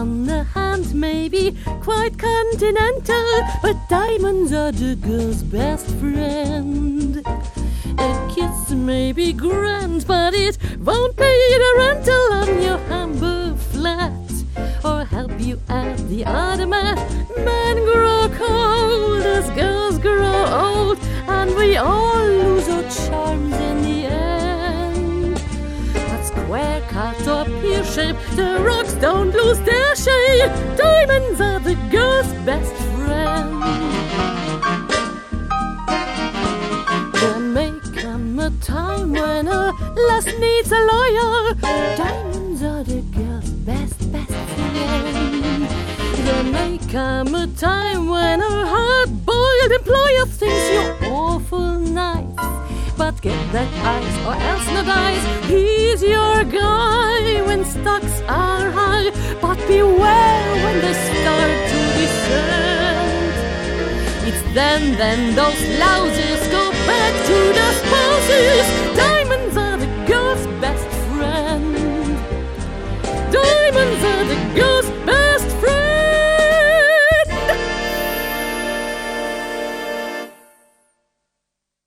on the hand may be quite continental, but diamonds are the girl's best friend. A kiss may be grand, but it won't pay the rental on your Hamburg flat, or help you at the other mat. Men grow cold as girls grow old, and we all lose our charms in the end. But square cut or pear shape, the rocks don't lose their shape. Diamonds are the girl's best friend. There may come a time when a lass needs a lawyer. Diamonds are the girl's best friend. There may come a time when a hard-boiled employer thinks you're awful nice, but get that ice or else no dice. He's your guy when stocks are high, but beware when they start to descend. It's then those louses